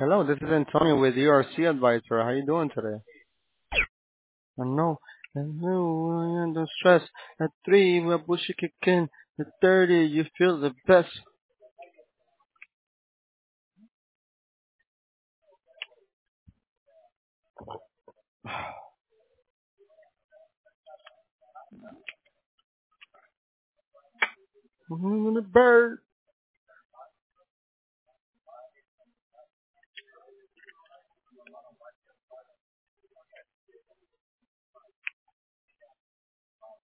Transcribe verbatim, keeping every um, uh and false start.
Hello, this is Antonio with U R C Advisor. How you doing today? I know. Hello, don't stress. At three, we bullshit kick in. At thirty, you feel the best. The bird.